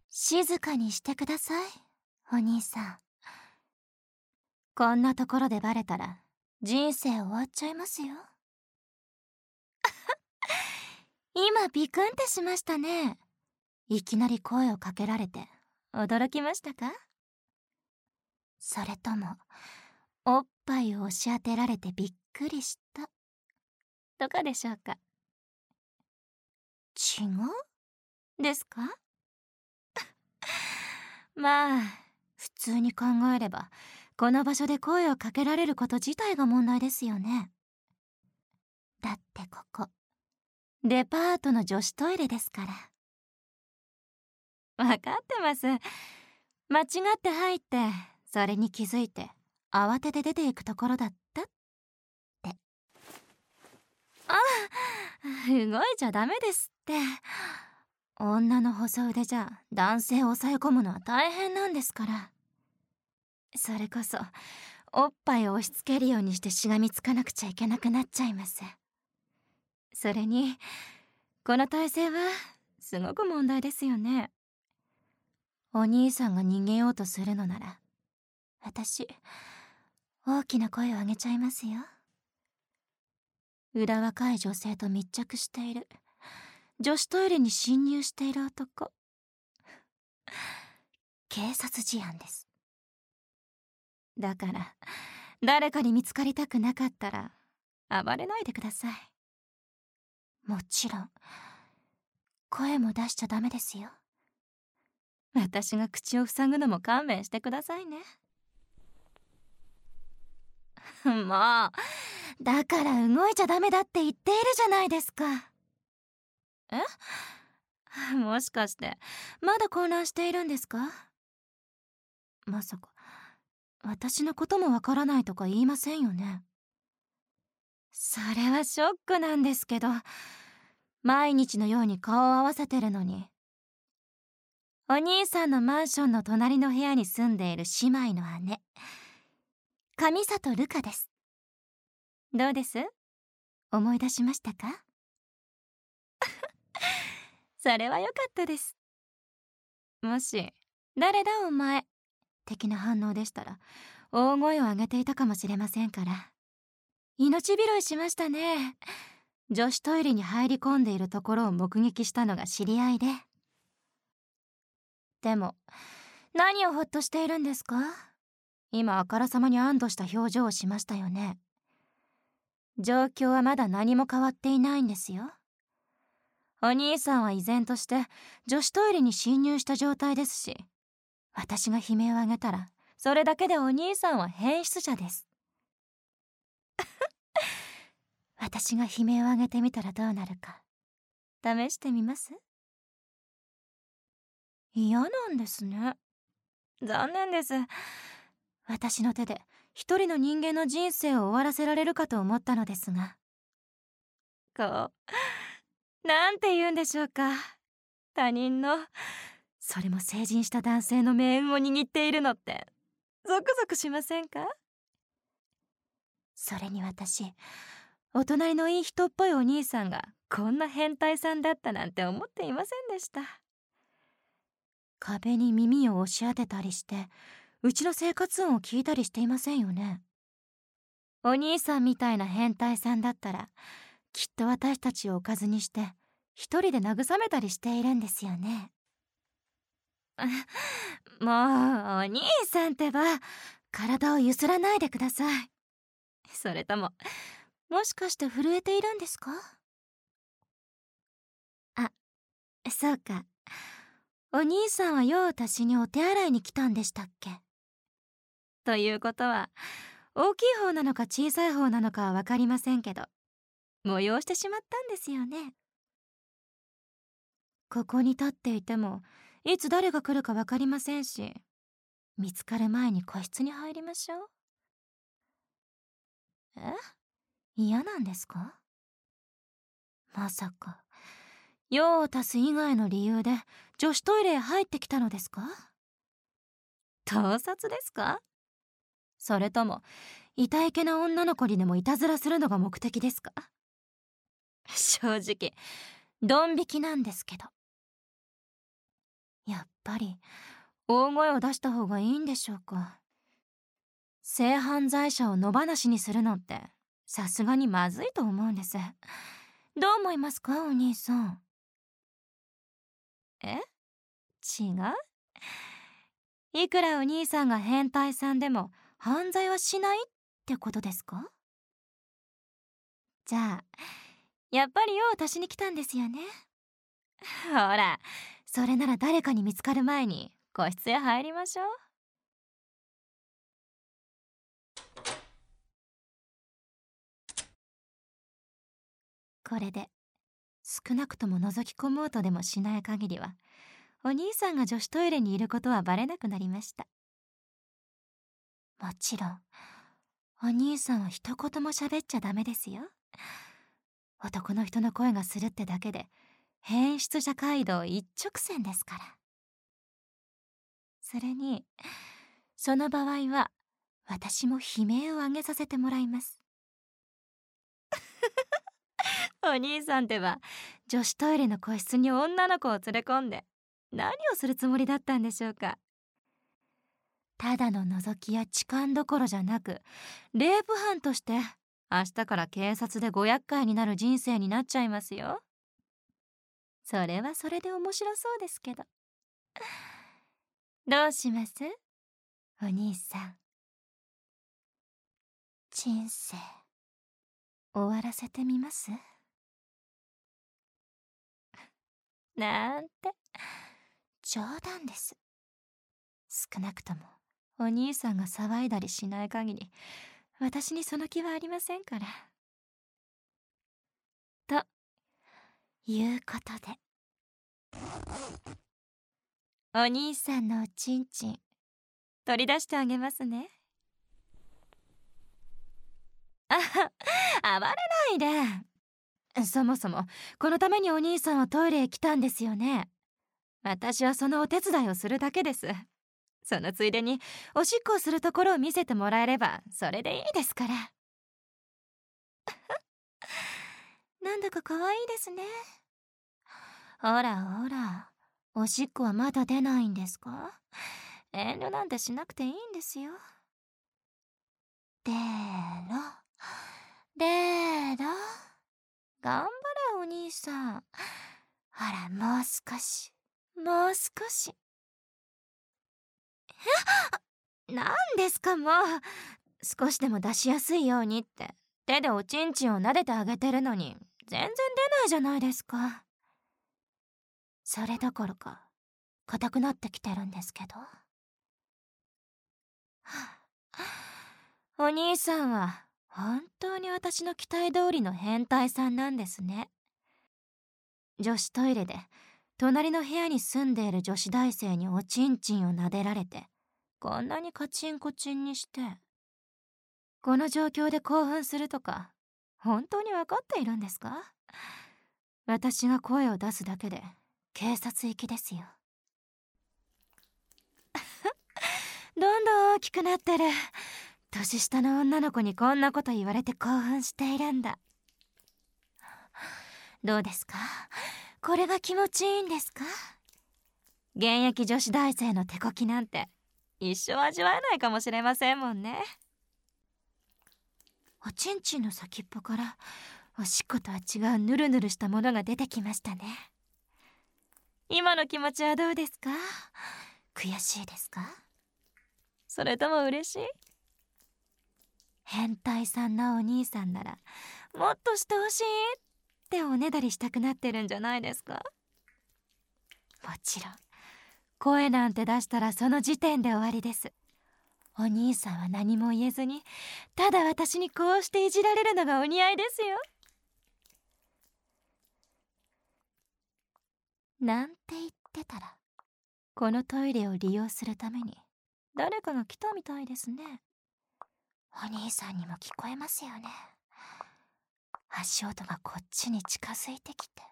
静かにしてください、お兄さん。こんなところでバレたら人生終わっちゃいますよ。今ビクンってしましたね。いきなり声をかけられて驚きましたか？それともおっぱいを押し当てられてびっくりしたとかでしょうか？違うですか？まあ普通に考えればこの場所で声をかけられること自体が問題ですよね。だってここデパートの女子トイレですから。分かってます。間違って入ってそれに気づいて慌てて出ていくところだったって。動いちゃダメですって。女の細腕じゃ男性を抑え込むのは大変なんですから。それこそおっぱいを押し付けるようにしてしがみつかなくちゃいけなくなっちゃいます。それにこの体勢はすごく問題ですよね。お兄さんが逃げようとするのなら私大きな声を上げちゃいますよ。裏若い女性と密着している、女子トイレに侵入している男、警察事案です。だから誰かに見つかりたくなかったら暴れないでください。もちろん声も出しちゃダメですよ。私が口を塞ぐのも勘弁してくださいね。もうだから動いちゃダメだって言っているじゃないですか。もしかしてまだ混乱しているんですか？まさか私のこともわからないとか言いませんよね？それはショックなんですけど、毎日のように顔を合わせてるのに。お兄さんのマンションの隣の部屋に住んでいる姉妹の姉、上里瑠香です。どうです？思い出しましたか？それはよかったです。もし誰だお前的な反応でしたら大声を上げていたかもしれませんから。命拾いしましたね。女子トイレに入り込んでいるところを目撃したのが知り合いで。でも何をほっとしているんですか？今あからさまに安堵した表情をしましたよね。状況はまだ何も変わっていないんですよ。お兄さんは依然として女子トイレに侵入した状態ですし、私が悲鳴を上げたらそれだけでお兄さんは変質者です。私が悲鳴を上げてみたらどうなるか試してみます？嫌なんですね。残念です。私の手で一人の人間の人生を終わらせられるかと思ったのですが、こうなんて言うんでしょうか、他人の、それも成人した男性の命運を握っているのってゾクゾクしませんか？それに私、お隣のいい人っぽいお兄さんがこんな変態さんだったなんて思っていませんでした。壁に耳を押し当てたりしてうちの生活音を聞いたりしていませんよね。お兄さんみたいな変態さんだったらきっと私たちをおかずにして一人で慰めたりしているんですよね。もうお兄さんってば体をゆすらないでください。それとももしかして震えているんですか？あ、そうか。お兄さんは用を足しにお手洗いに来たんでしたっけ？ということは大きい方なのか小さい方なのかは分かりませんけど、催してしまったんですよね。ここに立っていてもいつ誰が来るか分かりませんし、見つかる前に個室に入りましょう。嫌なんですか？まさか用を足す以外の理由で女子トイレへ入ってきたのですか？盗撮ですか？それともいたいけな女の子にでもいたずらするのが目的ですか？正直ドン引きなんですけど。 やっぱり大声を出した方がいいんでしょうか。性犯罪者を野放しにするのってさすがにまずいと思うんです。どう思いますか、お兄さん。え、違う？いくらお兄さんが変態さんでも犯罪はしないってことですか？じゃあやっぱり用を足しに来たんですよね。ほら、それなら誰かに見つかる前に個室へ入りましょう。これで少なくとも覗き込もうとでもしない限りはお兄さんが女子トイレにいることはバレなくなりました。もちろんお兄さんは一言も喋っちゃダメですよ。男の人の声がするってだけで変質者街道一直線ですから。それにその場合は私も悲鳴を上げさせてもらいます。お兄さんってば女子トイレの個室に女の子を連れ込んで何をするつもりだったんでしょうか。ただの覗きや痴漢どころじゃなくレイプ犯として明日から警察でご厄介になる人生になっちゃいますよ。それはそれで面白そうですけど。どうしますお兄さん。人生終わらせてみます？なんて冗談です。少なくともお兄さんが騒いだりしない限り私にその気はありませんから。ということでお兄さんのおちんちん取り出してあげますね。暴れないで。そもそもこのためにお兄さんはトイレへ来たんですよね。私はそのお手伝いをするだけです。そのついでにおしっこをするところを見せてもらえればそれでいいですから。なんだか可愛いですね。ほらほら、おしっこはまだ出ないんですか？遠慮なんてしなくていいんですよ。出ろ出ろ、頑張れお兄さん。ほら、もう少しもう少し。なんですかもう。少しでも出しやすいようにって手でおちんちんを撫でてあげてるのに全然出ないじゃないですか。それどころか硬くなってきてるんですけど。お兄さんは本当に私の期待通りの変態さんなんですね。女子トイレで隣の部屋に住んでいる女子大生におちんちんを撫でられてこんなにカチンコチンにして、この状況で興奮するとか本当に分かっているんですか？私が声を出すだけで警察行きですよ。どんどん大きくなってる。年下の女の子にこんなこと言われて興奮しているんだ。どうですか？これが気持ちいいんですか？現役女子大生の手こきなんて一生味わえないかもしれませんもんね。おちんちんの先っぽからおしっことは違うヌルヌルしたものが出てきましたね。今の気持ちはどうですか？悔しいですか？それとも嬉しい？変態さんなお兄さんならもっとしてほしいっておねだりしたくなってるんじゃないですか？もちろん声なんて出したらその時点で終わりです。お兄さんは何も言えずにただ私にこうしていじられるのがお似合いですよ。なんて言ってたらこのトイレを利用するために誰かが来たみたいですね。お兄さんにも聞こえますよね。足音がこっちに近づいてきて。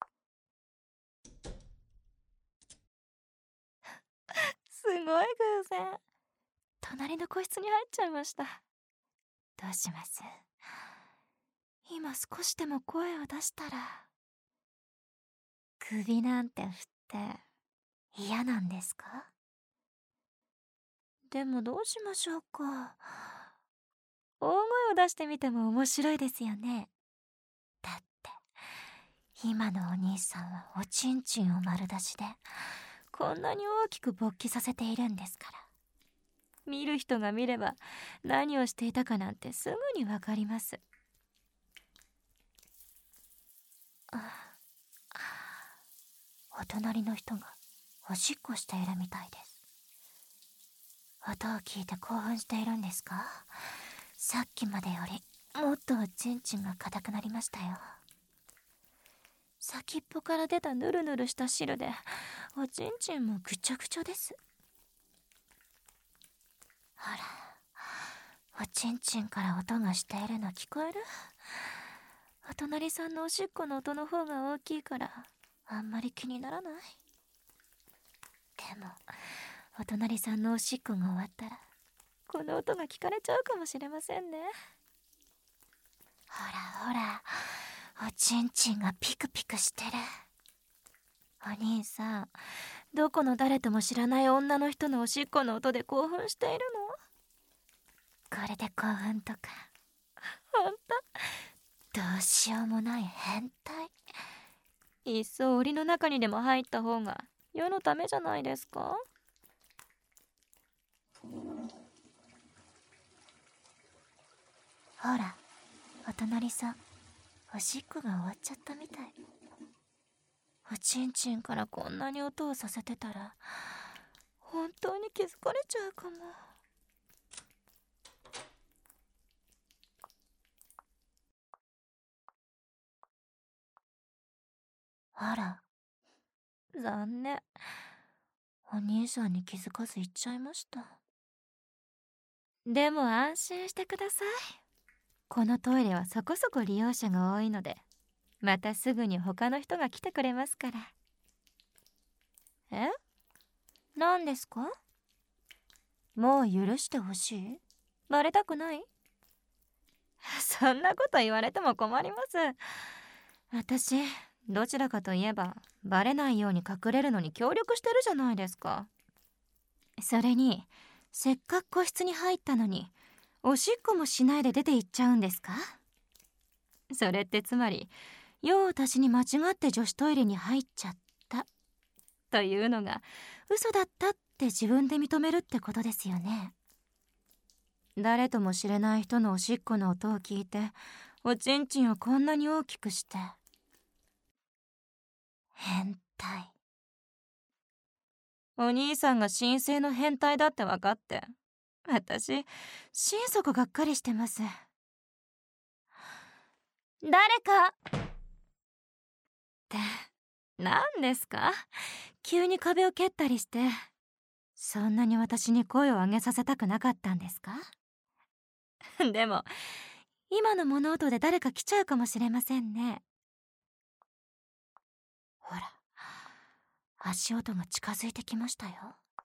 すごい偶然隣の個室に入っちゃいました。どうします？今少しでも声を出したら首なんて振って嫌なんですか？でもどうしましょうか。大声を出してみても面白いですよね。だって今のお兄さんはおちんちんを丸出しでこんなに大きく勃起させているんですから、見る人が見れば何をしていたかなんてすぐにわかります。お隣の人がおしっこしているみたいです。音を聞いて興奮しているんですか？さっきまでよりもっとおちんちんが硬くなりましたよ。先っぽから出たヌルヌルした汁でおちんちんもぐちょぐちょです。ほら、おちんちんから音がしているの聞こえる？お隣さんのおしっこの音の方が大きいからあんまり気にならない？でもお隣さんのおしっこが終わったらこの音が聞かれちゃうかもしれませんね。ほらほら、おちんちんがピクピクしてる。お兄さん、どこの誰とも知らない女の人のおしっこの音で興奮しているの？これで興奮とかほんとどうしようもない変態。いっそ檻の中にでも入った方が世のためじゃないですか？ほら、お隣さん、おしっこが終わっちゃったみたい。おちんちんからこんなに音をさせてたら本当に気づかれちゃうかも。あら、残念。お兄さんに気づかず行っちゃいました。でも安心してください。このトイレはそこそこ利用者が多いので、またすぐに他の人が来てくれますから。え？何ですか？もう許してほしい？バレたくない？そんなこと言われても困ります。私、どちらかといえばバレないように隠れるのに協力してるじゃないですか。それにせっかく個室に入ったのにおしっこもしないで出て行っちゃうんですか？それってつまり用を足しに間違って女子トイレに入っちゃったというのが嘘だったって自分で認めるってことですよね。誰とも知れない人のおしっこの音を聞いておちんちんをこんなに大きくして。変態。お兄さんが神聖の変態だって分かって私心底がっかりしてます。誰かって何ですか？急に壁を蹴ったりして。そんなに私に声を上げさせたくなかったんですか？でも今の物音で誰か来ちゃうかもしれませんね。ほら、足音が近づいてきましたよ。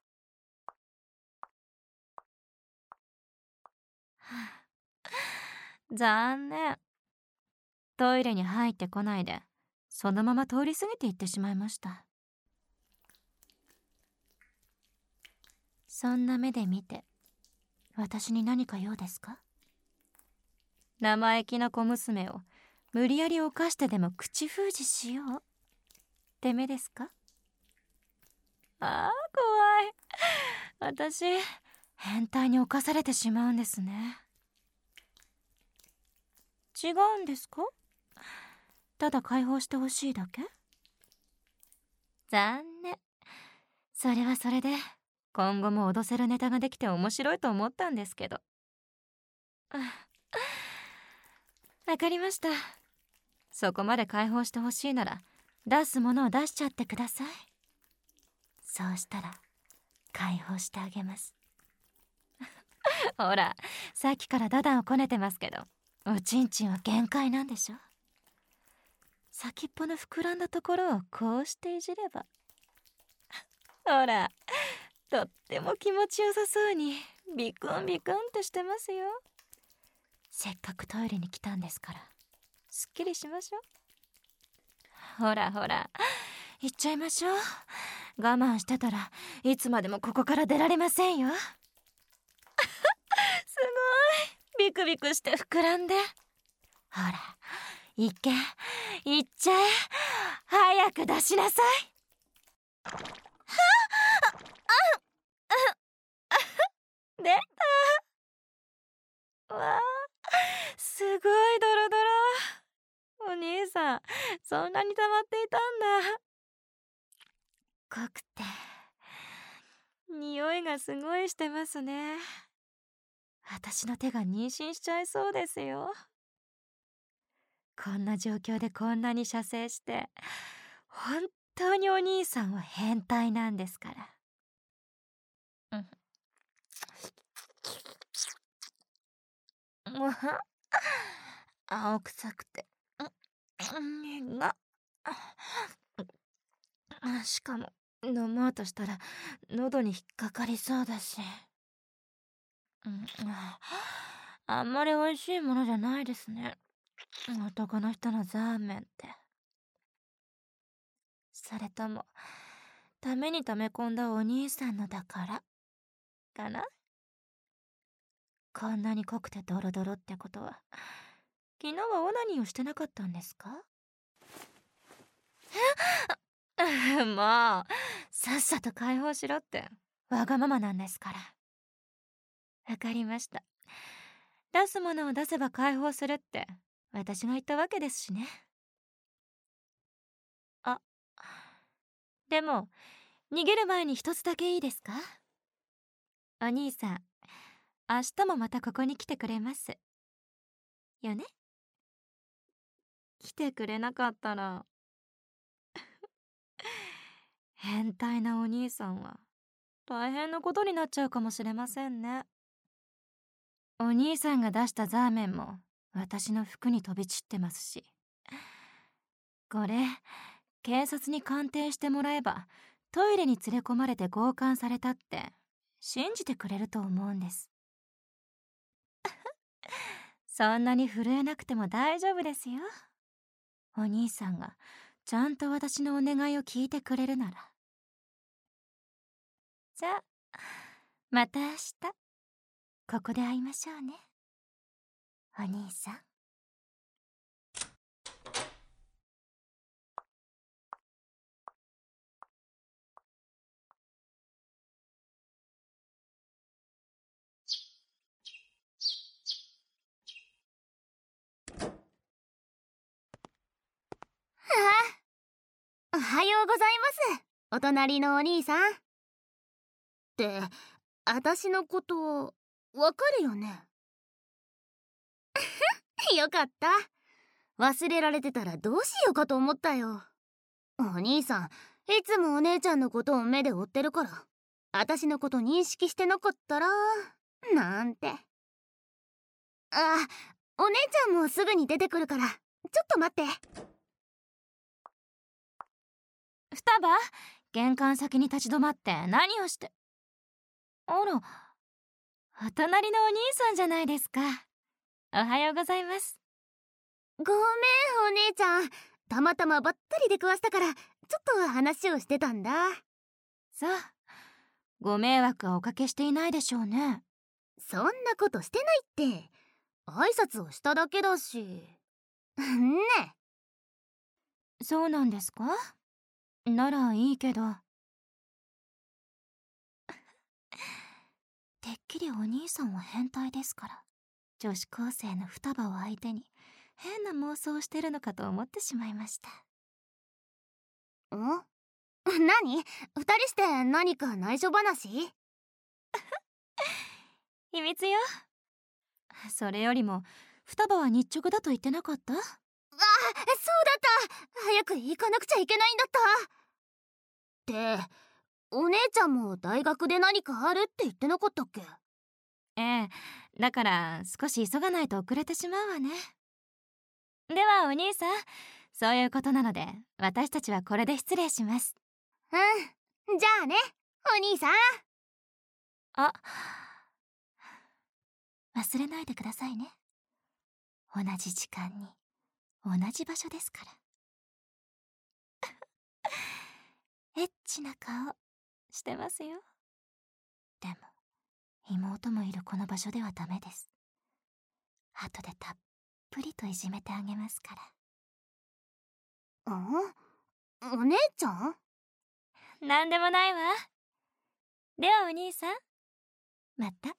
残念。トイレに入ってこないでそのまま通り過ぎていってしまいました。そんな目で見て私に何か用ですか？生意気な小娘を無理やり犯してでも口封じしようって目ですか？ああ、怖い。私変態に侵されてしまうんですね。違うんですか？ただ解放してほしいだけ？残念。それはそれで今後も脅せるネタができて面白いと思ったんですけど。わかりました。そこまで解放してほしいなら出すものを出しちゃってください。そうしたら解放してあげます。ほら、さっきからダダをこねてますけどおちんちんは限界なんでしょ？先っぽの膨らんだところをこうしていじればほら、とっても気持ちよさそうにビクンビクンってしてますよ。せっかくトイレに来たんですからすっきりしましょう。ほらほら、行っちゃいましょう。 我慢してたらいつまでもここから出られませんよ。すごいビクビクして膨らんで。ほら、いけ、いっちゃえ、早く出しなさい。出た。わあ、すごいドロドロ。お兄さん、そんなに溜まっていたんだ。濃くて匂いがすごいしてますね。私の手が妊娠しちゃいそうですよ。こんな状況でこんなに射精して、本当にお兄さんは変態なんですから。もう青臭くてがしかも飲もうとしたら喉に引っかかりそうだし、あんまり美味しいものじゃないですね、男の人のザーメンって。それともために溜め込んだお兄さんのだからかな。こんなに濃くてドロドロってことは、昨日はオナニーをしてなかったんですか？もうさっさと解放しろってわがままなんですから。わかりました。出すものを出せば解放するって私が言ったわけですしね。あ、でも逃げる前に一つだけいいですか？お兄さん、明日もまたここに来てくれますよね？来てくれなかったら変態なお兄さんは大変なことになっちゃうかもしれませんね。お兄さんが出したザーメンも私の服に飛び散ってますし、これ警察に鑑定してもらえばトイレに連れ込まれて強姦されたって信じてくれると思うんです。そんなに震えなくても大丈夫ですよ。お兄さんがちゃんと私のお願いを聞いてくれるなら。じゃあまた明日ここで会いましょうね、お兄さん。 おはようございます、お隣のお兄さん。って、私のことわかるよね？よかった。忘れられてたらどうしようかと思ったよ。お兄さんいつもお姉ちゃんのことを目で追ってるから、私のこと認識してなかったらなんて。あ、お姉ちゃんもすぐに出てくるからちょっと待って。 双葉、玄関先に立ち止まって何をして。あら、お隣のお兄さんじゃないですか。おはようございます。 ごめんお姉ちゃん、たまたまばったり出くわしたからちょっと話をしてたんだ。 さあ、ご迷惑はおかけしていないでしょうね。 そんなことしてないって、挨拶をしただけだし。ね。 そうなんですか？ならいいけど。てっきりお兄さんは変態ですから、女子高生の双葉を相手に変な妄想をしてるのかと思ってしまいました。 何？二人して何か内緒話？ 秘密よ。それよりも双葉は日直だと言ってなかった？ そうだった。早く行かなくちゃいけないんだった。って、お姉ちゃんも大学で何かあるって言ってなかったっけ？ ええ、だから少し急がないと遅れてしまうわね。ではお兄さん、そういうことなので私たちはこれで失礼します。 うん、じゃあね、お兄さん。 あ、忘れないでくださいね。同じ時間に同じ場所ですから。 エッチな顔してますよ。でも妹もいるこの場所ではダメです。後でたっぷりといじめてあげますから。 お姉ちゃん？ なんでもないわ。ではお兄さん、また。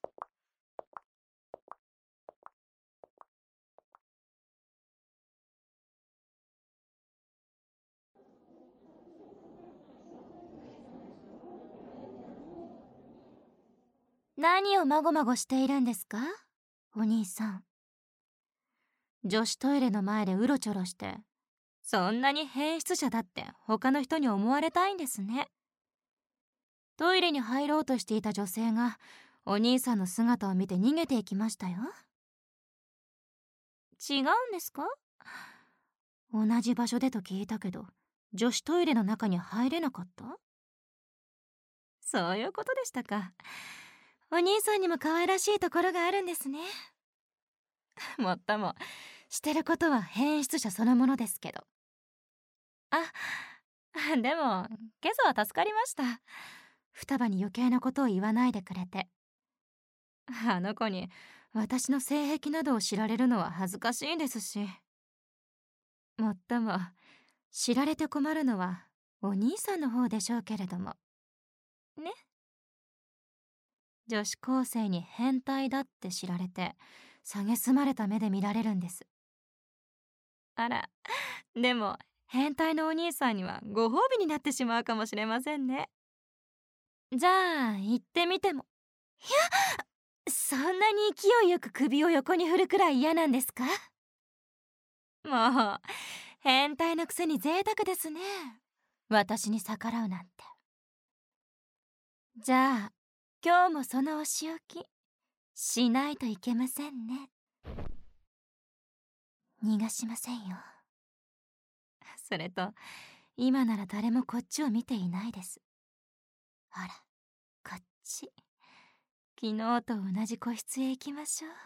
何をまごまごしているんですか、お兄さん。女子トイレの前でうろちょろして、そんなに変質者だって他の人に思われたいんですね。トイレに入ろうとしていた女性がお兄さんの姿を見て逃げていきましたよ。違うんですか？同じ場所でと聞いたけど、女子トイレの中に入れなかった？そういうことでしたか。お兄さんにも可愛らしいところがあるんですね。もっともしてることは変質者そのものですけど。でも今朝は助かりました。双葉に余計なことを言わないでくれて。あの子に私の性癖などを知られるのは恥ずかしいですし。もっとも知られて困るのはお兄さんの方でしょうけれどもね。女子高生に変態だって知られて蔑まれた目で見られるんです。あら、でも変態のお兄さんにはご褒美になってしまうかもしれませんね。じゃあ行ってみても。いや、そんなに勢いよく首を横に振るくらい嫌なんですか？もう変態のくせに贅沢ですね、私に逆らうなんて。じゃあ今日もそのお仕置きしないといけませんね。逃がしませんよ。それと今なら誰もこっちを見ていないです。ほら、こっち。昨日と同じ個室へ行きましょう。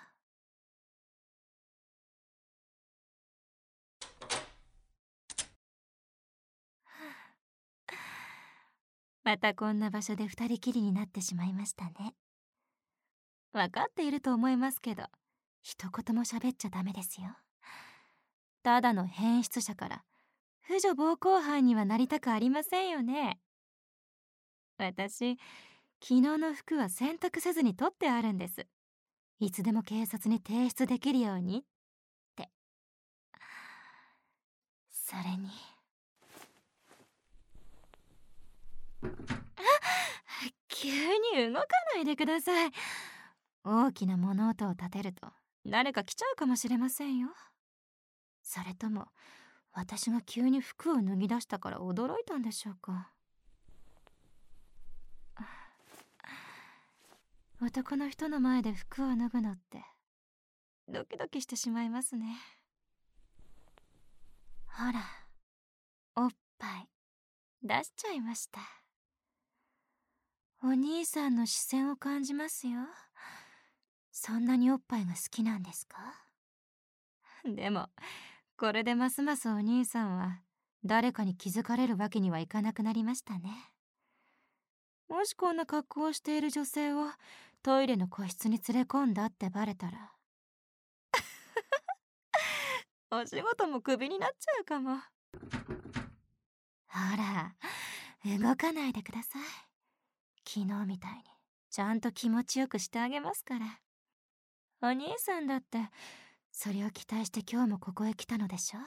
またこんな場所で二人きりになってしまいましたね。分かっていると思いますけど、一言も喋っちゃダメですよ。ただの変質者から婦女暴行犯にはなりたくありませんよね。私、昨日の服は洗濯せずに取ってあるんです。いつでも警察に提出できるようにって。それに急に動かないでください。大きな物音を立てると誰か来ちゃうかもしれませんよ。それとも私が急に服を脱ぎ出したから驚いたんでしょうか。男の人の前で服を脱ぐのってドキドキしてしまいますね。ほら、おっぱい出しちゃいました。お兄さんの視線を感じますよ。そんなにおっぱいが好きなんですか？でもこれでますますお兄さんは誰かに気づかれるわけにはいかなくなりましたね。もしこんな格好をしている女性をトイレの個室に連れ込んだってバレたらお仕事もクビになっちゃうかも。ほら、動かないでください。昨日みたいにちゃんと気持ちよくしてあげますから。お兄さんだってそれを期待して今日もここへ来たのでしょ。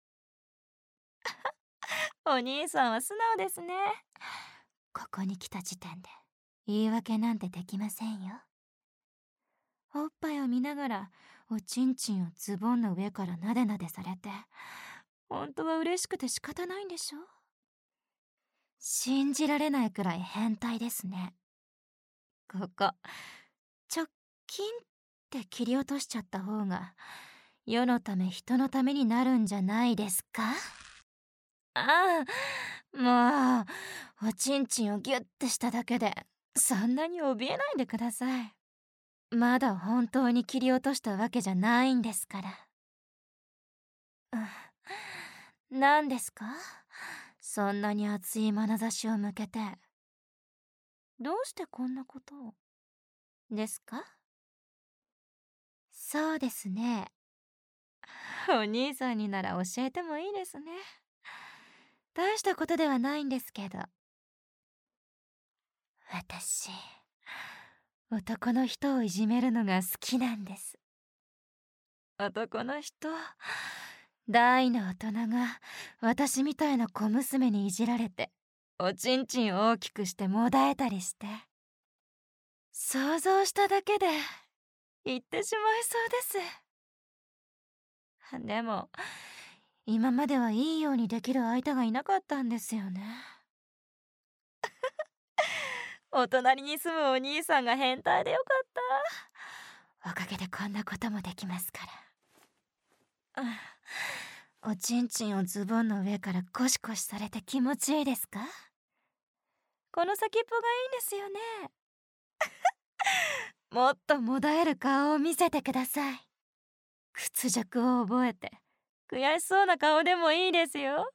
お兄さんは素直ですね。ここに来た時点で言い訳なんてできませんよ。おっぱいを見ながらおちんちんをズボンの上からなでなでされて、本当は嬉しくて仕方ないんでしょ。信じられないくらい変態ですね。ここチョッキンって切り落としちゃった方が世のため人のためになるんじゃないですか？ああ、もうおちんちんをギュッてしただけでそんなに怯えないでください。まだ本当に切り落としたわけじゃないんですから。何ですか？ そんなに熱い眼差しを向けて、どうしてこんなことをですか？そうですね。お兄さんになら教えてもいいですね。大したことではないんですけど。私、男の人をいじめるのが好きなんです。男の人、大の大人が私みたいな小娘にいじられて、おちんちん大きくしてもだえたりして、想像しただけで言ってしまいそうです。でも今まではいいようにできる相手がいなかったんですよね。お隣に住むお兄さんが変態でよかった。おかげでこんなこともできますから。おちんちんをズボンの上からゴシゴシされて気持ちいいですか？この先っぽがいいんですよね。もっともだえる顔を見せてください。屈辱を覚えて悔しそうな顔でもいいですよ。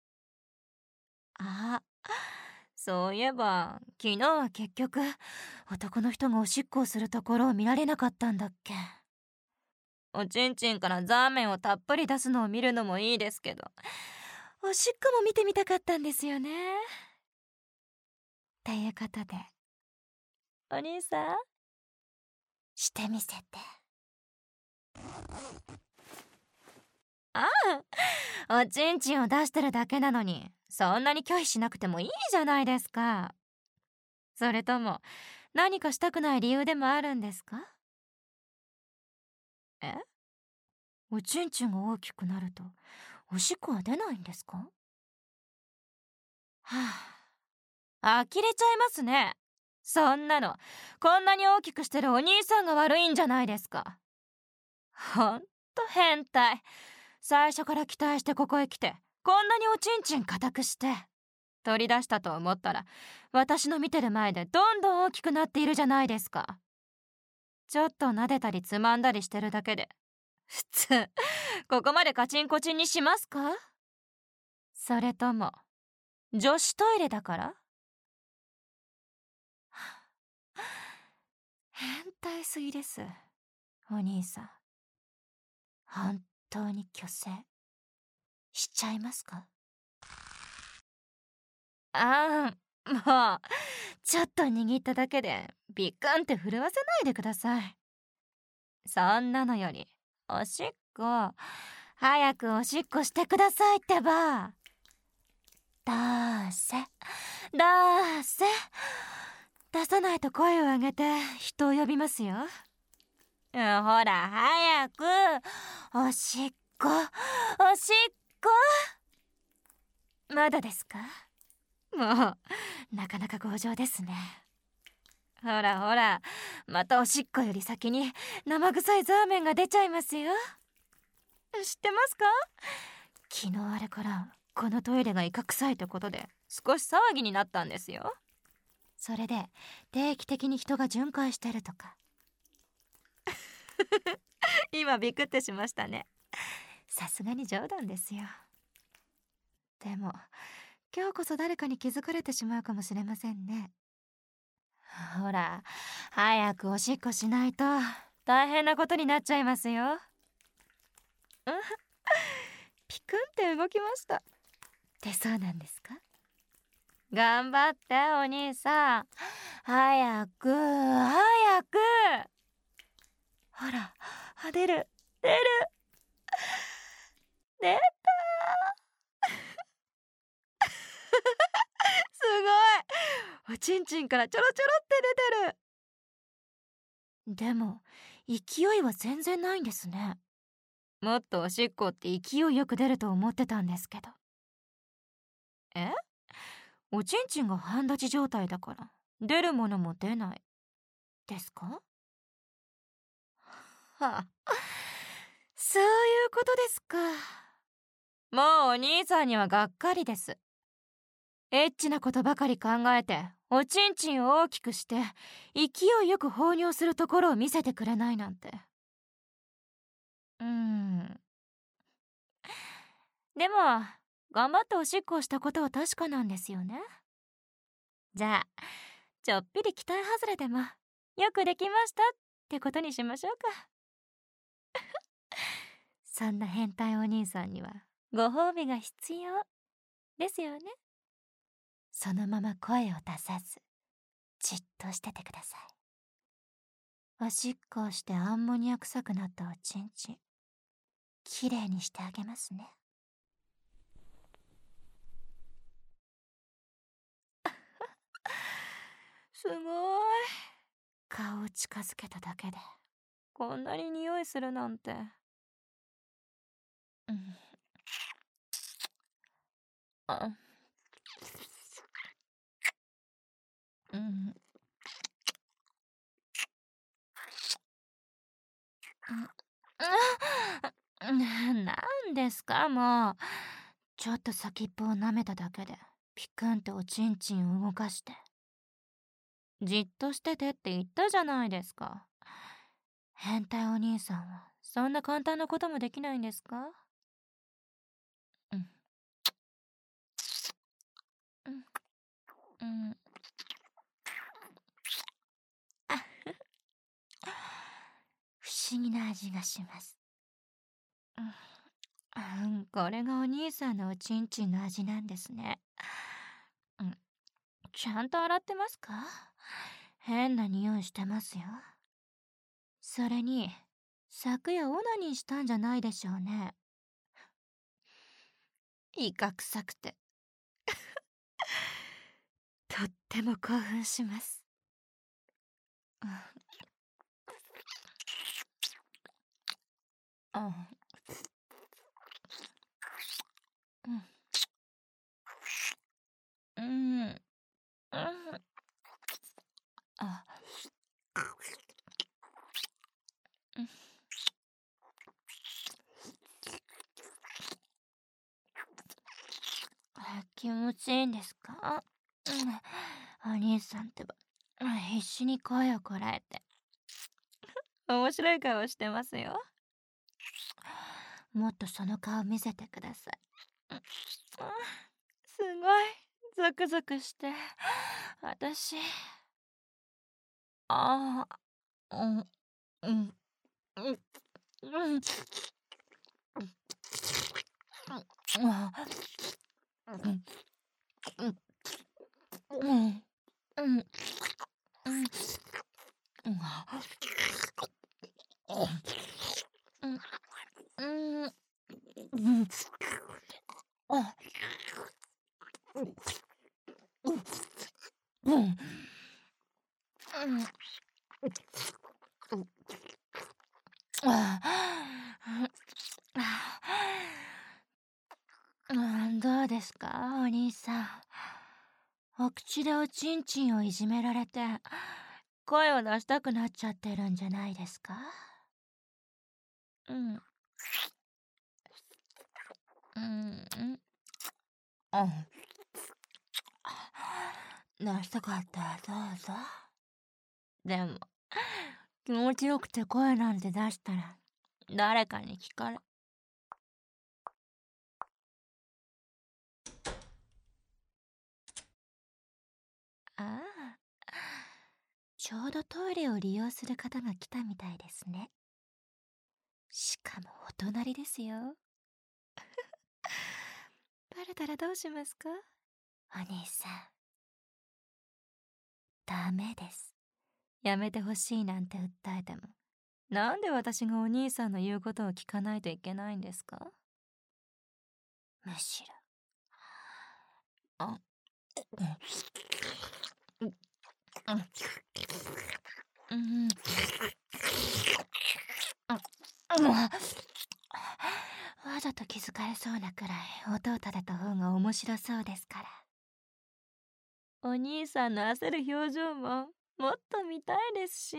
あ、そういえば昨日は結局男の人がおしっこをするところを見られなかったんだっけ。おちんちんからザーメンをたっぷり出すのを見るのもいいですけど、おしっこも見てみたかったんですよね。ということで、お兄さん、してみせて。ああ、おちんちんを出してるだけなのに、そんなに拒否しなくてもいいじゃないですか。それとも、何かしたくない理由でもあるんですか？え？おちんちんが大きくなると、おしっこは出ないんですか？はあ、呆れちゃいますね。そんなの、こんなに大きくしてるお兄さんが悪いんじゃないですか。ほんと変態。最初から期待してここへ来て、こんなにおちんちん固くして。取り出したと思ったら、私の見てる前でどんどん大きくなっているじゃないですか。ちょっと撫でたりつまんだりしてるだけで。普通、ここまでカチンコチンにしますか？それとも、女子トイレだから？変態すぎです、お兄さん。本当に虚勢しちゃいますか？ああ、もう、ちょっと握っただけでビックンって震わせないでください。そんなのより、おしっこ、早くおしっこしてくださいってば。出せ、出せ。出さないと声を上げて人を呼びますよ。ほら、早く、おしっこ、おしっこ。まだですか？もう、なかなか強情ですね。ほらほら、またおしっこより先に生臭いザーメンが出ちゃいますよ。知ってますか？昨日あれからこのトイレがイカ臭いってことで少し騒ぎになったんですよ。それで定期的に人が巡回してるとか。今ビクってしましたね。さすがに冗談ですよ。でも今日こそ誰かに気づかれてしまうかもしれませんね。ほら、早くおしっこしないと大変なことになっちゃいますよ。ピクンって動きました。出そうなんですか？頑張ってお兄さん。早く早く。ほら、出る出る。出たすごい、おちんちんからちょろちょろって出てる。でも勢いは全然ないんですね。もっとおしっこって勢いよく出ると思ってたんですけど。え？おちんちんが半立ち状態だから出るものも出ないですか？はあ、そういうことですか。もうお兄さんにはがっかりです。エッチなことばかり考えておちんちんを大きくして勢いよく放尿するところを見せてくれないなんて。でも頑張っておしっこをしたことは確かなんですよね。じゃあちょっぴり期待外れでもよくできましたってことにしましょうか。そんな変態お兄さんにはご褒美が必要ですよね。そのまま声を出さずじっとしててください。おしっこをしてアンモニア臭くなったおちんちんきれいにしてあげますね。すごい。顔を近づけただけでこんなに匂いするなんて。あ、なんですかもう。ちょっと先っぽを舐めただけでピクンっておちんちんを動かして。じっとしててって言ったじゃないですか。変態お兄さんはそんな簡単なこともできないんですか？不思議な味がします。これがお兄さんのおちんちんの味なんですね。ちゃんと洗ってますか？変な匂いしてますよ。それに昨夜オナニーしたんじゃないでしょうね。イカ臭くてとっても興奮します。気持ちいいんですか？お兄さんってば必死に声をこらえて面白い顔してますよ。もっとその顔見せてください。すごいゾクゾクして私どうですかお兄さん。お口でおちんちんをいじめられて声を出したくなっちゃってるんじゃないですか？出したかったらどうぞ。でも気持ちよくて声なんて出したら誰かに聞かれ。ああ、ちょうどトイレを利用する方が来たみたいですね。しかもお隣ですよ。バレたらどうしますか？お兄さん。ダメです。やめてほしいなんて訴えてもなんで私がお兄さんの言うことを聞かないといけないんですか？むしろわざと気づかれそうなくらい音を立てた方が面白そうですから。お兄さんの焦る表情ももっと見たいですし。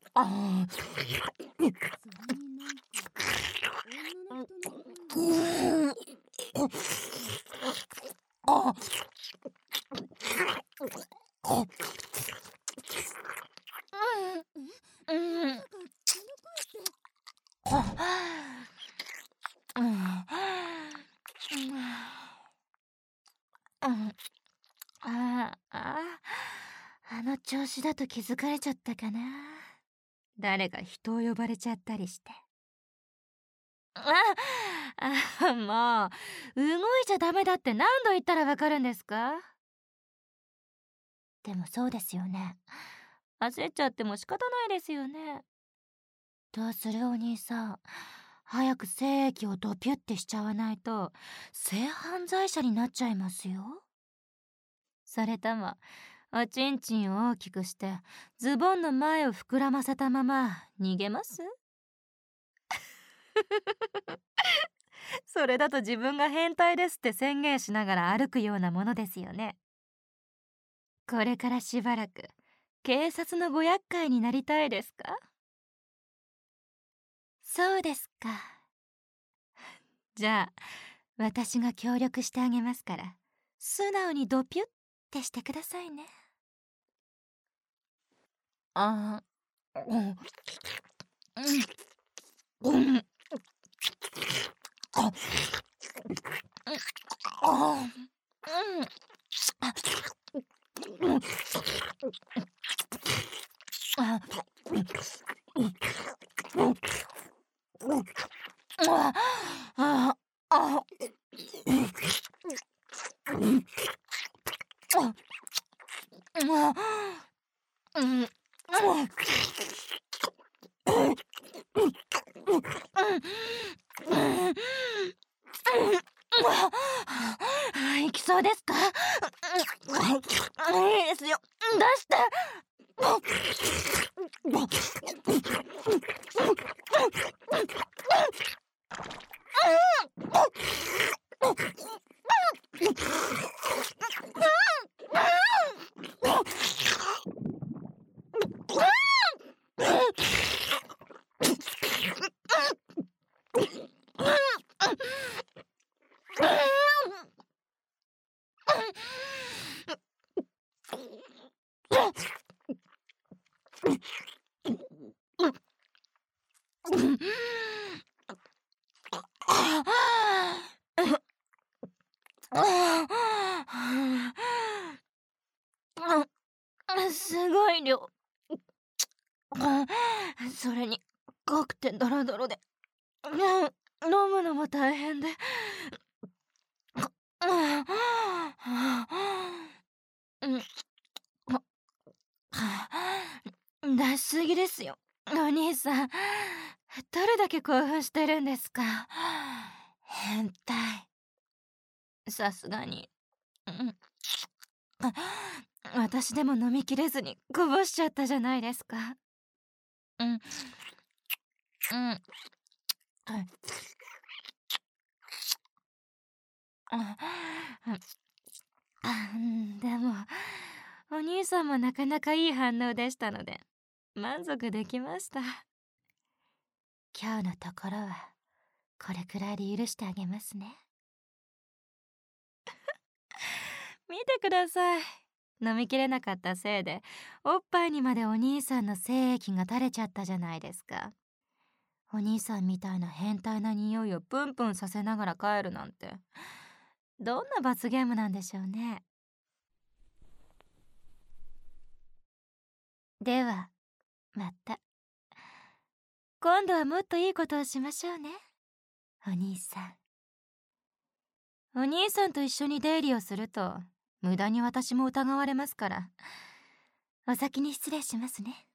ああの調子だと気づかれちゃったかな。誰か人を呼ばれちゃったりして。もう動いちゃダメだって何度言ったらわかるんですか？でもそうですよね。焦っちゃっても仕方ないですよね。どうするお兄さん。早く精液をドピュってしちゃわないと性犯罪者になっちゃいますよ。それともおちんちんを大きくしてズボンの前を膨らませたまま逃げます？それだと自分が変態ですって宣言しながら歩くようなものですよね。これからしばらく警察のご厄介になりたいですか？そうですか。じゃあ私が協力してあげますから素直にドピュってしてくださいね。あうんうんうんああうんあああうん行きそうですか？いいですよ。出して。すごい量。それに濃くてドロドロで飲むのも大変で出しすぎですよお兄さん。どれだけ興奮してるんですか？変態。さすがに私でも飲みきれずにこぼしちゃったじゃないですか。うんうんでもお兄さんもなかなかいい反応でしたので満足できました。今日のところはこれくらいで許してあげますね。見てください。飲みきれなかったせいでおっぱいにまでお兄さんの精液が垂れちゃったじゃないですか。お兄さんみたいな変態な匂いをプンプンさせながら帰るなんてどんな罰ゲームなんでしょうね。ではまた今度はもっといいことをしましょうねお兄さん。お兄さんと一緒に出入りをすると無駄に私も疑われますからお先に失礼しますね。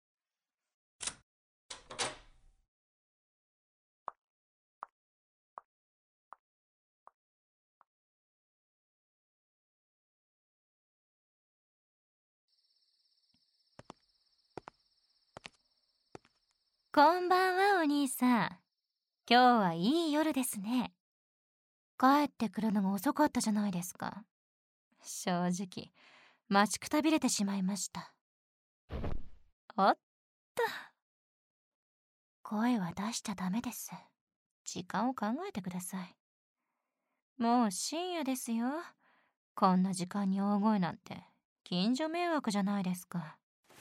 こんばんはお兄さん。今日はいい夜ですね。帰ってくるのが遅かったじゃないですか。正直待ちくたびれてしまいました。おっ声は出しちゃダメです。時間を考えてください。もう深夜ですよ。こんな時間に大声なんて近所迷惑じゃないですか。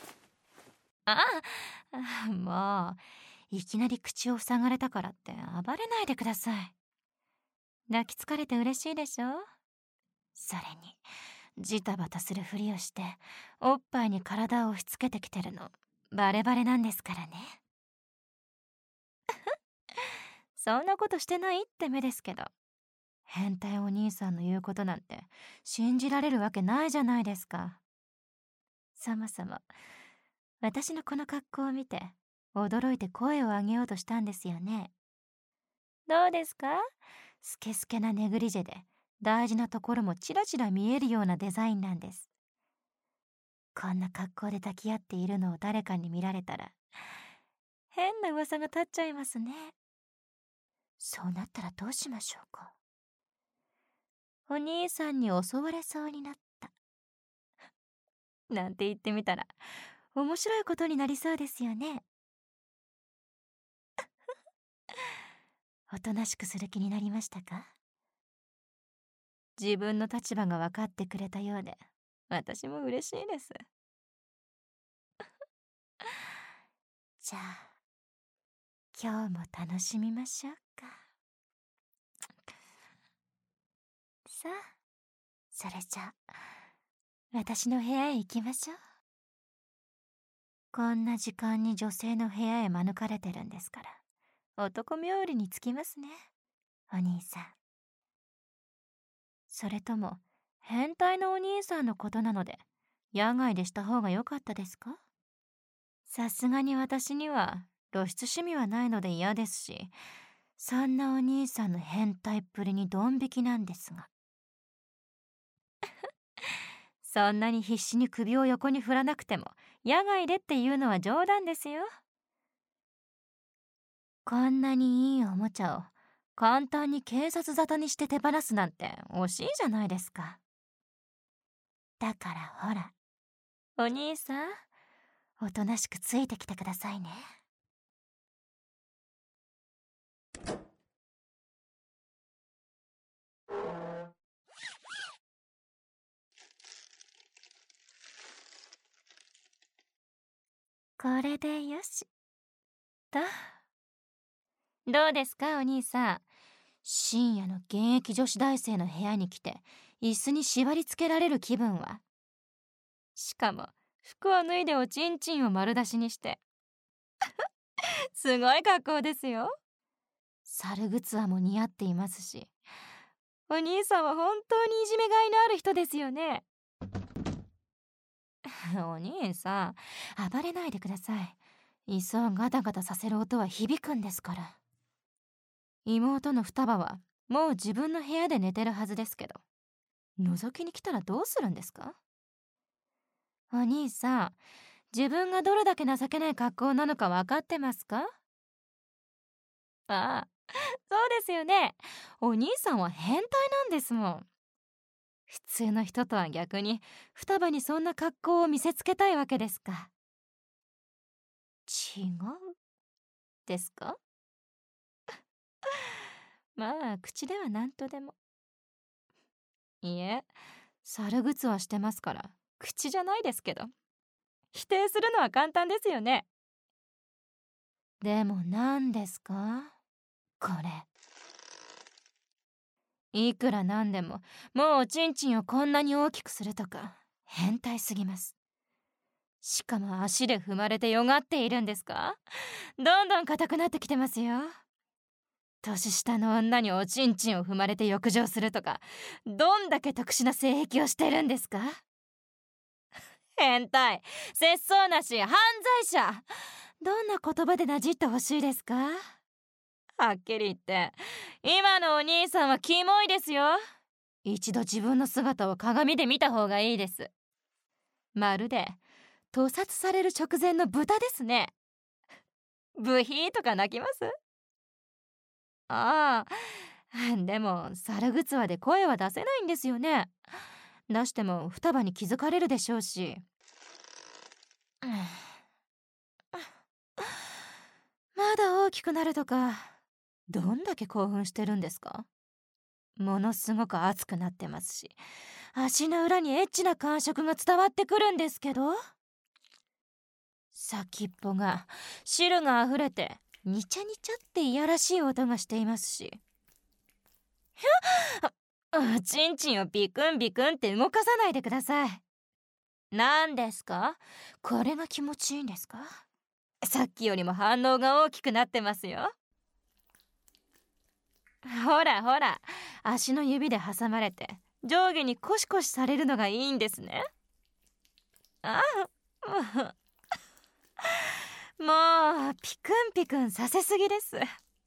もういきなり口を塞がれたからって暴れないでください。抱きつかれて嬉しいでしょ。それにジタバタするふりをしておっぱいに体を押し付けてきてるのバレバレなんですからね。そんなことしてないって目ですけど、変態お兄さんの言うことなんて信じられるわけないじゃないですか。そもそも私のこの格好を見て驚いて声を上げようとしたんですよね。どうですか？スケスケなネグリジェで大事なところもチラチラ見えるようなデザインなんです。こんな格好で抱き合っているのを誰かに見られたら変な噂が立っちゃいますね。そうなったらどうしましょうか。お兄さんに襲われそうになったなんて言ってみたら面白いことになりそうですよね。おとなしくする気になりましたか？自分の立場が分かってくれたようで私も嬉しいです。じゃあ今日も楽しみましょうか。さあそれじゃあ私の部屋へ行きましょう。こんな時間に女性の部屋へ招かれてるんですから男冥利につきますね、お兄さん。それとも変態のお兄さんのことなので野外でした方が良かったですか？さすがに私には露出趣味はないので嫌ですし、そんなお兄さんの変態っぷりにドン引きなんですが。そんなに必死に首を横に振らなくても野外でっていうのは冗談ですよ。こんなにいいおもちゃを簡単に警察沙汰にして手放すなんて惜しいじゃないですか。だからほら、お兄さん、おとなしくついてきてくださいね。これでよしと。どうですかお兄さん。深夜の現役女子大生の部屋に来て椅子に縛り付けられる気分は。しかも服を脱いでおちんちんを丸出しにしてすごい格好ですよ。猿グツワも似合っていますし、お兄さんは本当にいじめがいのある人ですよね。お兄さん、暴れないでください。椅子をガタガタさせる音は響くんですから。妹の双葉はもう自分の部屋で寝てるはずですけど、覗きに来たらどうするんですか？お兄さん、自分がどれだけ情けない格好なのか分かってますか？ああ、そうですよね。お兄さんは変態なんですもん。普通の人とは逆に双葉にそんな格好を見せつけたいわけですか？違うですか？まあ口では何とでも。いえ、猿グツはしてますから口じゃないですけど、否定するのは簡単ですよね。でも何ですかこれ。いくらなんでももうおちんちんをこんなに大きくするとか変態すぎます。しかも足で踏まれてよがっているんですか？どんどん硬くなってきてますよ。年下の女におちんちんを踏まれて浴場するとか、どんだけ特殊な性癖をしてるんですか？変態、節操なし、犯罪者。どんな言葉でなじってほしいですか？はっきり言って今のお兄さんはキモいですよ。一度自分の姿を鏡で見た方がいいです。まるで屠殺される直前の豚ですね。ブヒーとか泣きます？ああ、でも猿グツワで声は出せないんですよね。出しても双葉に気づかれるでしょうし。 きくなるとか、どんだけ興奮してるんですか？ものすごく熱くなってますし、足の裏にエッチな感触が伝わってくるんですけど、先っぽが汁があふれてニチャニチャっていやらしい音がしていますし、チンチンをビクンビクンって動かさないでください。何ですか？これが気持ちいいんですか？さっきよりも反応が大きくなってますよ。ほらほら、足の指で挟まれて上下にコシコシされるのがいいんですね。あもうピクンピクンさせすぎです。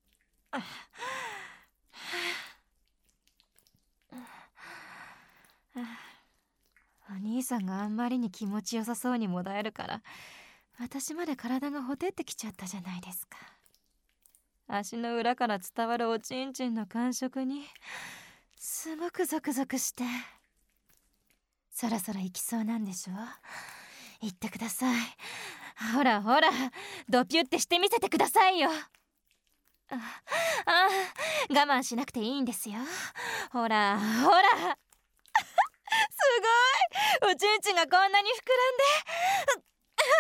お兄さんがあんまりに気持ちよさそうにもだえるから、私まで体がほてってきちゃったじゃないですか。足の裏から伝わるおちんちんの感触にすごくゾクゾクして、そろそろ行きそうなんでしょ？言ってください。ほらほら、ドピュってしてみせてくださいよ。我慢しなくていいんですよ。ほらほらすごい、おちんちんがこんなに膨らんで、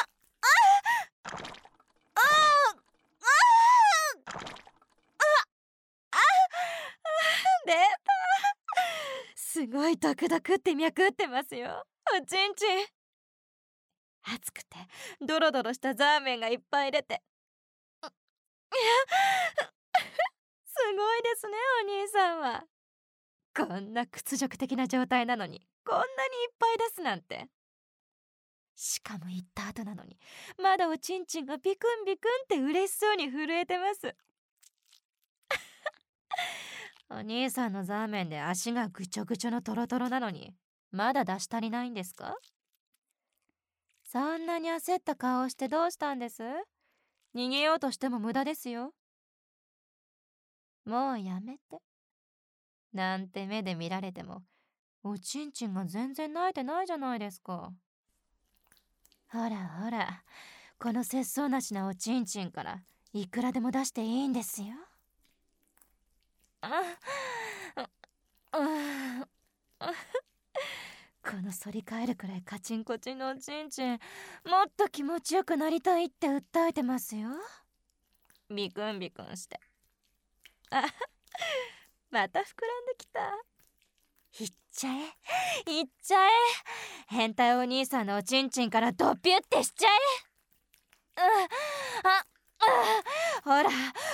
出た。すごいドクドクって脈打ってますよ、おちんちん。熱くてドロドロしたザーメンがいっぱい出て、すごいですね、お兄さんは。こんな屈辱的な状態なのにこんなにいっぱい出すなんて。しかも行った後なのにまだおちんちんがビクンビクンって嬉しそうに震えてます。お兄さんのザーメンで足がぐちょぐちょのトロトロなのにまだ出し足りないんですか？そんなに焦った顔をしてどうしたんです？逃げようとしても無駄ですよ。もうやめて。なんて目で見られてもおちんちんが全然泣いてないじゃないですか。ほらほら、この節操なしなおちんちんからいくらでも出していいんですよ。この反り返るくらいカチンコチンのおちんちん、もっと気持ちよくなりたいって訴えてますよ。ビクンビクンして。また膨らんできた。いっちゃえいっちゃえ、変態お兄さんのおちんちんからドピュってしちゃえ。ほらほら、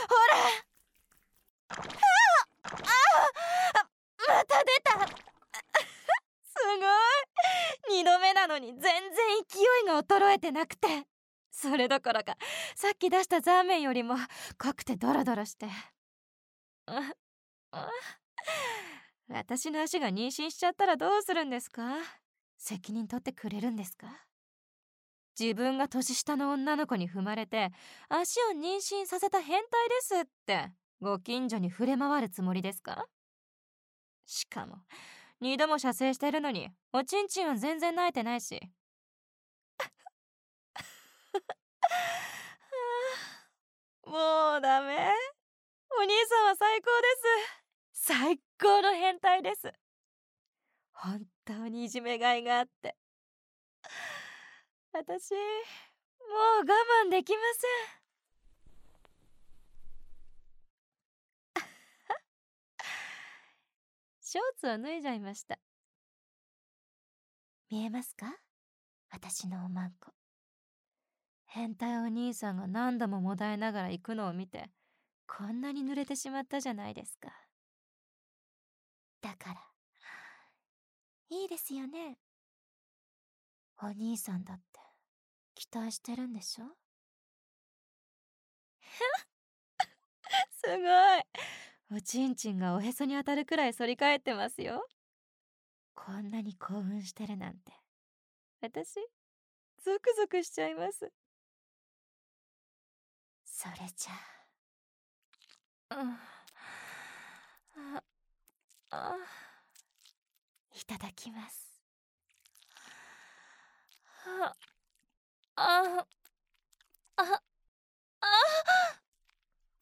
また出た。すごい、2度目なのに全然勢いが衰えてなくて、それどころかさっき出したザーメンよりも濃くてドロドロして、私の足が妊娠しちゃったらどうするんですか？責任取ってくれるんですか？自分が年下の女の子に踏まれて足を妊娠させた変態ですってご近所に触れ回るつもりですか？しかも2度も射精してるのにおちんちんは全然泣いてないし。もうダメ。お兄さんは最高です。最高の変態です。本当にいじめがいがあって、私もう我慢できません。ショーツを脱いじゃいました。見えますか？私のおまんこ。変態お兄さんが何度ももだえながら行くのを見てこんなに濡れてしまったじゃないですか。だからいいですよね。お兄さんだって期待してるんでしょ？すごい、おちんちんがおへそに当たるくらい反り返ってますよ。こんなに興奮してるなんて私ゾクゾクしちゃいます。それじゃあ、いただきます。ああああ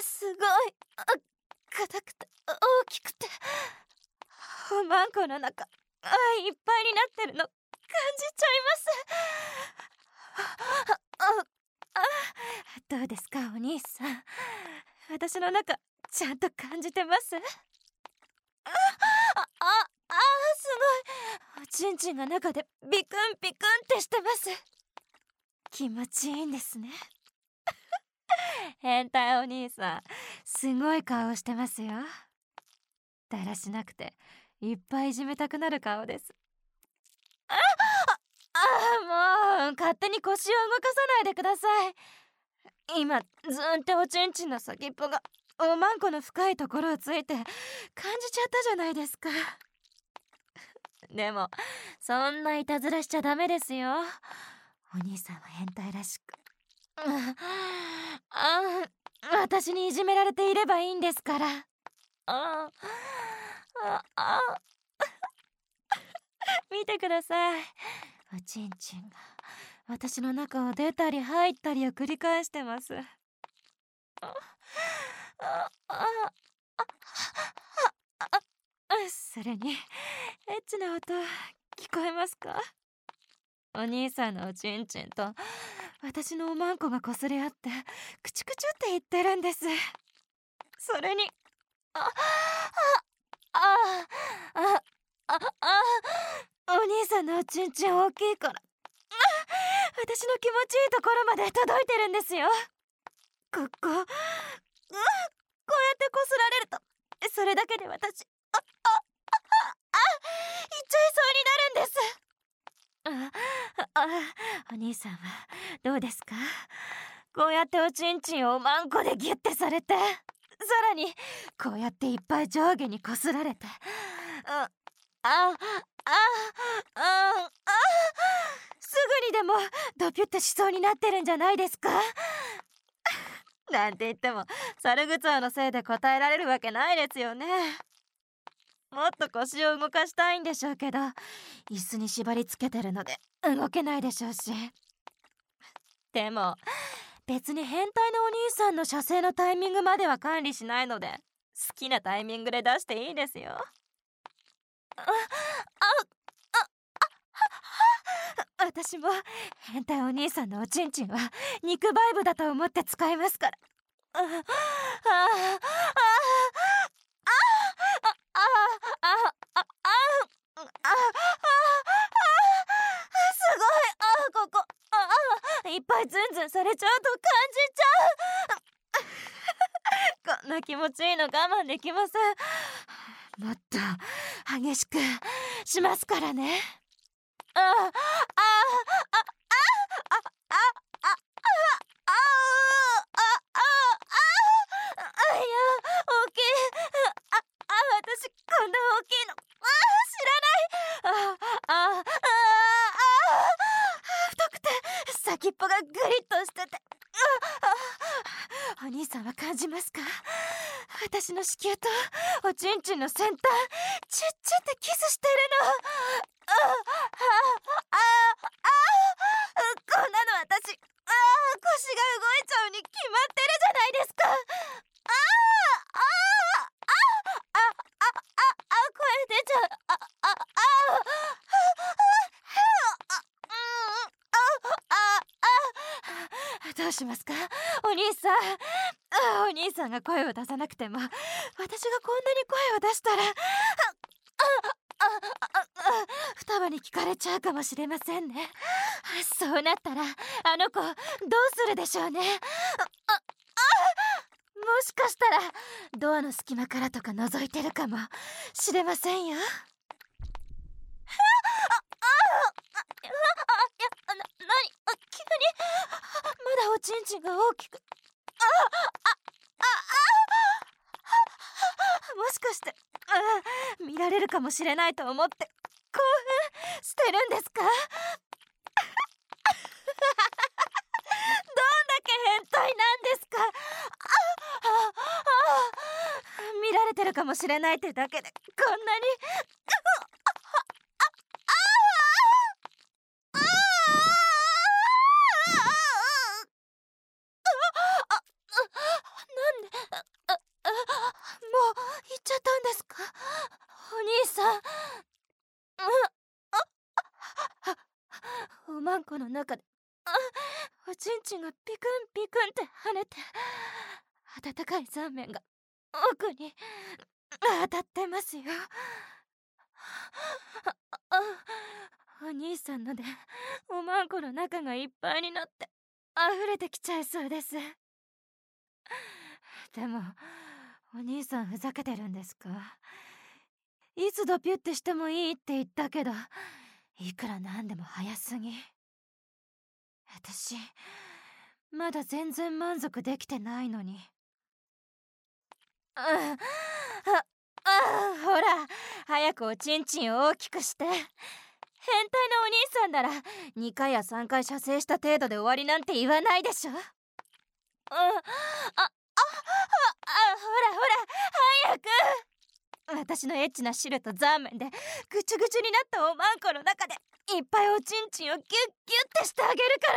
すごい。硬くて大きくて、おまんこの中いっぱいになってるの感じちゃいます。どうですかお兄さん、私の中ちゃんと感じてます？すごい。おちんちんが中でビクンビクンってしてます。気持ちいいんですね。変態お兄さん、すごい顔してますよ。だらしなくていっぱいいじめたくなる顔です。もう勝手に腰を動かさないでください。今ずーんとおちんちんの先っぽがおまんこの深いところをついて感じちゃったじゃないですか。でもそんないたずらしちゃダメですよ。お兄さんは変態らしく。私にいじめられていればいいんですから。見てください。おちんちんが私の中を出たり入ったりを繰り返してます。それにエッチな音聞こえますか？お兄さんのおちんちんと私のおまんこが擦れ合ってクチュクチュって言ってるんです。それにお兄さんのおちんちん大きいから私の気持ちいいところまで届いてるんですよ。こうやってこすられるとそれだけで私言っちゃいそうになるんです。お兄さんはどうですか？こうやっておちんちんをマンコでギュッてされて、さらにこうやっていっぱい上下にこすられて、すぐにでもドピュッとしそうになってるんじゃないですか？なんて言ってもサルグツァーのせいで答えられるわけないですよね。もっと腰を動かしたいんでしょうけど、椅子に縛り付けてるので動けないでしょうし。でも別に変態のお兄さんの射精のタイミングまでは管理しないので、好きなタイミングで出していいですよ。私も変態お兄さんのおちんちんは肉バイブだと思って使いますから。すごい。ここいっぱいズンズンされちゃうと感じちゃう。こんな気持ちいいの我慢できません。もっと激しくしますからね。いや、大きい。私こんな大きいの知らない。太くて先っぽがグリッとしてて、お兄さんは感じますか？私の子宮とおちんちんの先端チュッチュってキスしてるの。こんなの私腰が動いちゃうに決まってるじゃないですか。声出ちゃう。どうしますかお兄さん。お兄さんが声を出さなくても私がこんなに声を出したら双葉に聞かれちゃうかもしれませんね。そうなったらあの子どうするでしょうね。もしかしたらドアの隙間からとか覗いてるかもしれませんよ。急にまだおちんちんが大きく、もしかして見られるかもしれないと思って興奮してるんですか？どんだけ変態なんですか？見られてるかもしれないってだけでこんなになんでんこの中で、おちんちんがピクンピクンって跳ねて、温かい残面が奥に当たってますよ。お兄さんのでおまんこの中がいっぱいになって溢れてきちゃいそうです。でもお兄さんふざけてるんですか？いつドピュってしてもいいって言ったけど、いくらなんでも早すぎ。私まだ全然満足できてないのに。ほら早くおちんちんを大きくして。変態のお兄さんなら2回や3回射精した程度で終わりなんて言わないでしょ。ほら早く。私のエッチな汁とザーメンでぐちゅぐちゅになったおまんこの中でいっぱいおちんちんをギュッギュッてしてあげるから。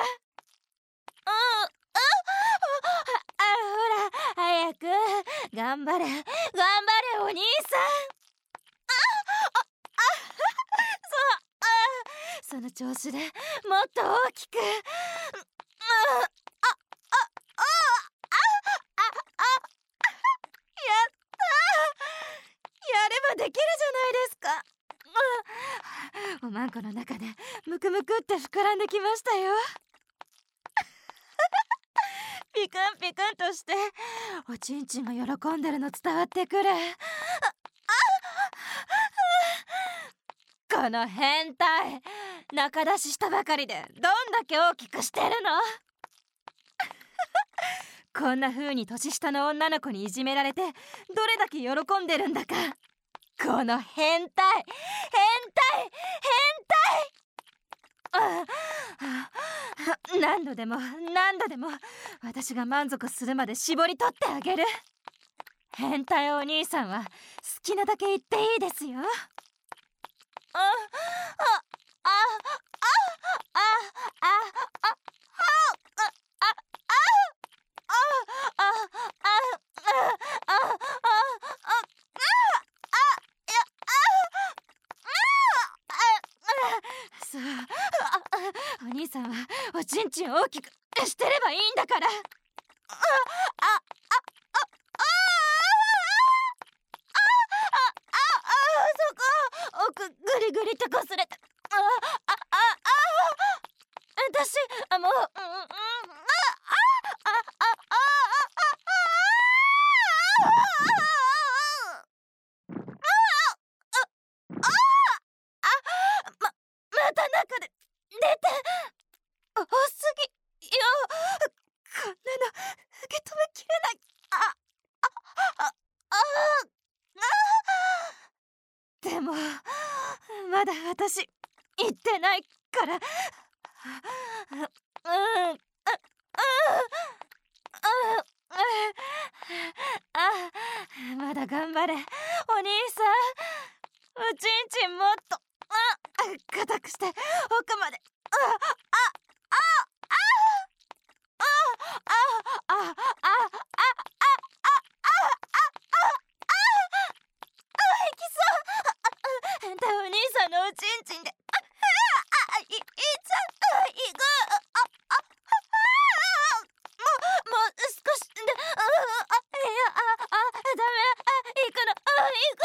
ほら早く。頑張れお兄さん。その調子でもっと大きく。やればできるじゃないですか。おまんこの中でムクムクって膨らんできましたよ。ピクンピクンとしておちんちんが喜んでるの伝わってくる。この変態、中出ししたばかりでどんだけ大きくしてるの？こんな風に年下の女の子にいじめられてどれだけ喜んでるんだか。この変態。何度でも私が満足するまで絞り取ってあげる。変態お兄さんは好きなだけ言っていいですよ。そう、お兄さんはおちんちんを大きくしてればいいんだから。そこ奥グリグリってこすれて、私もうまた中で出て多すぎよ。こんなの受け止めきれない。でもまだ私言ってないから。まだ頑張れお兄さん。おちんちんもっと硬くして奥まで。いきそう。変態お兄さんのおちんちんでいっちゃいく。もう少しで。いやダメ。行くの。行く。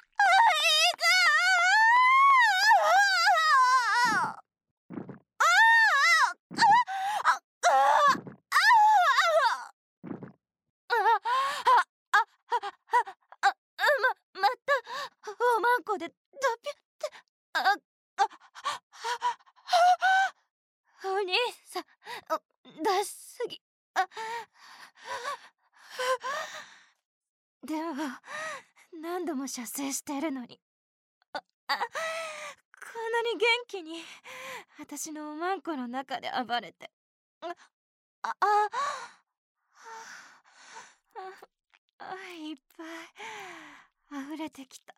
またおまんこでドピュってお兄さん出しすぎ。でも何度も射精してるのにこんなに元気に私のおまんこの中で暴れて。いっぱい溢れてきた。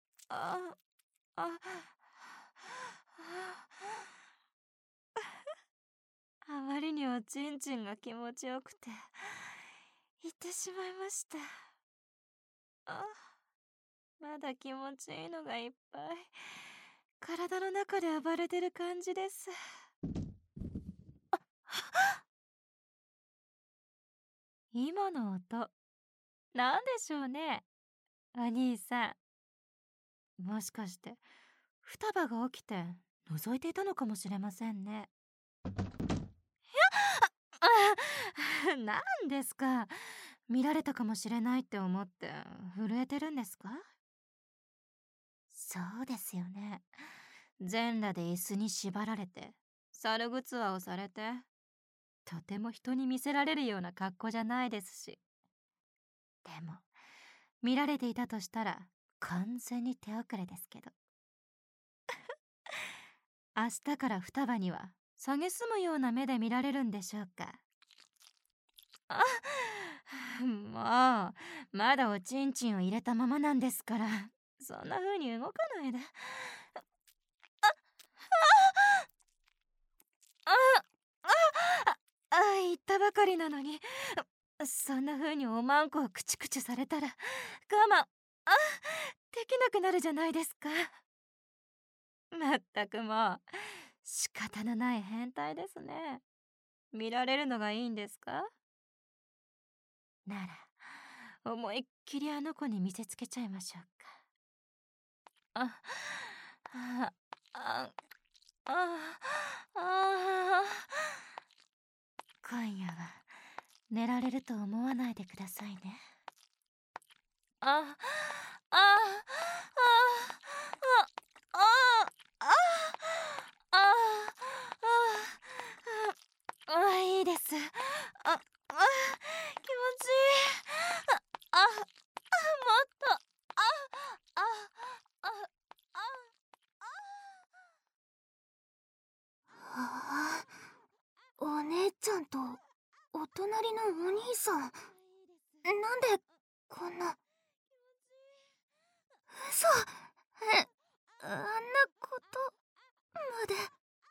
あまりにおちんちんが気持ちよくて言ってしまいました。まだ気持ちいいのがいっぱい体の中で暴れてる感じです。 今の音、なんでしょうね、お兄さん。もしかして双葉が起きて覗いていたのかもしれませんね。なんですか。見られたかもしれないって思って震えてるんですか？そうですよね。全裸で椅子に縛られて猿ぐつわをされて、とても人に見せられるような格好じゃないですし。でも見られていたとしたら完全に手遅れですけど。明日から双葉には蔑むような目で見られるんでしょうか。もうまだおちんちんを入れたままなんですから、そんな風に動かないで。言ったばかりなのに、そんな風におまんこをクチクチされたら我慢できなくなるじゃないですか。まったくもう仕方のない変態ですね。見られるのがいいんですか？なら思いっきりあの子に見せつけちゃいましょうか。あああああ、今夜は寝られると思わないでくださいね。あああああああいいです。気持ちいい。もっと。ああああはあ、お姉ちゃんとお隣のお兄さん、なんでこんな。嘘。あんなことまで。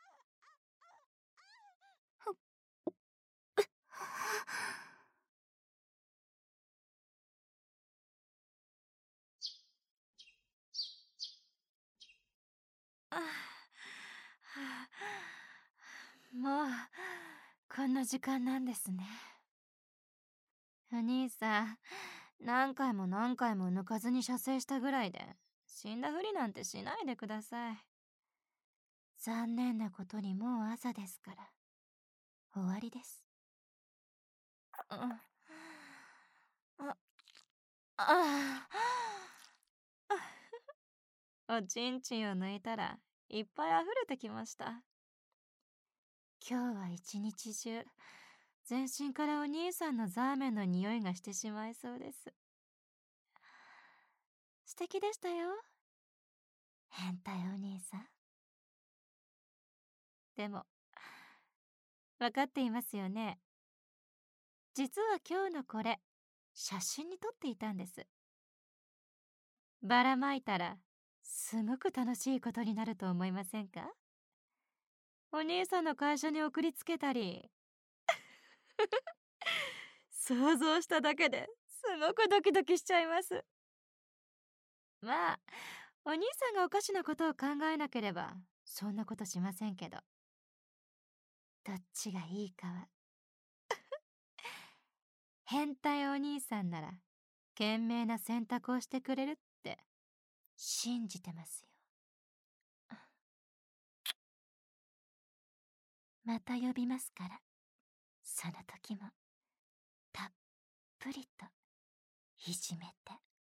もうこんな時間なんですね。お兄さん、何回も何回も抜かずに射精したぐらいで死んだふりなんてしないでください。残念なことにもう朝ですから終わりです。おちんちんを抜いたらいっぱい溢れてきました。今日は一日中全身からお兄さんのザーメンの匂いがしてしまいそうです。素敵でしたよ、変態お兄さん。でも分かっていますよね。実は今日のこれ写真に撮っていたんです。ばらまいたらすごく楽しいことになると思いませんか？お兄さんの会社に送りつけたり想像しただけですごくドキドキしちゃいます。まあお兄さんがおかしなことを考えなければそんなことしませんけど、どっちがいいかは変態お兄さんなら賢明な選択をしてくれるって信じてますよ。また呼びますから、その時もたっぷりといじめて。